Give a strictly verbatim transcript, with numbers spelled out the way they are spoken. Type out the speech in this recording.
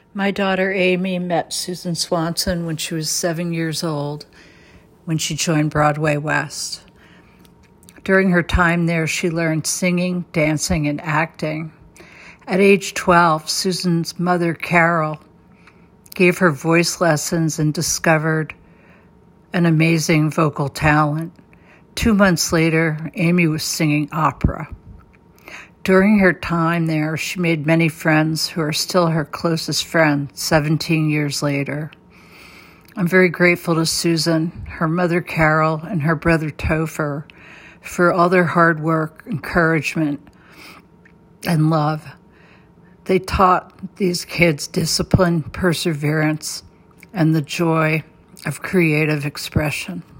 My daughter Amy met Susan Swanson when she was seven years old, when she joined Broadway West. During her time there, she learned singing, dancing, and acting. At age twelve, Susan's mother, Carol, gave her voice lessons and discovered an amazing vocal talent. Two months later, Amy was singing opera. During her time there, she made many friends who are still her closest friends seventeen years later. I'm very grateful to Susan, her mother Carol, and her brother Topher for all their hard work, encouragement, and love. They taught these kids discipline, perseverance, and the joy of creative expression.